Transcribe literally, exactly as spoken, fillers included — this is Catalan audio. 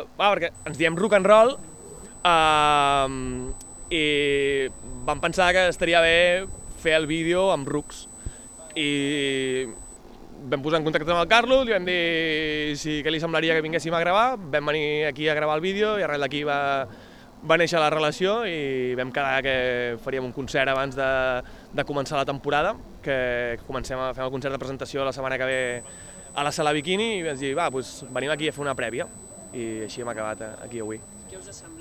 va, perquè ens diem rock and roll, uh, i vam pensar que estaria bé fer el vídeo amb rucs. I vam posar en contacte amb el Carlos, li vam dir si què li semblaria que vinguéssim a gravar, vam venir aquí a gravar el vídeo i arrel d'aquí va, va néixer la relació i vam quedar que faríem un concert abans de, de començar la temporada, que comencem a fer el concert de presentació la setmana que ve a la Sala Bikini i vam dir, va, doncs venim aquí a fer una prèvia i així hem acabat aquí avui. Què us ha semblat?